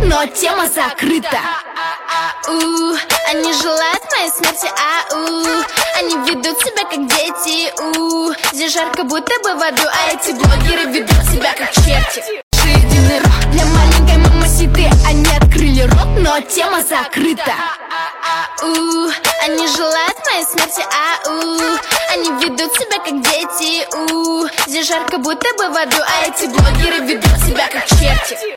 но тема закрыта. Они желают моей смерти, они ведут себя как дети, здесь жарко будто бы в аду, а эти блогеры ведут себя как черти. Единый рот для маленькой мамаситы, они открыли рот, но тема закрыта. Они желают моей смерти, они ведут себя как дети, здесь жарко будто бы в аду, а эти блогеры ведут себя как черти.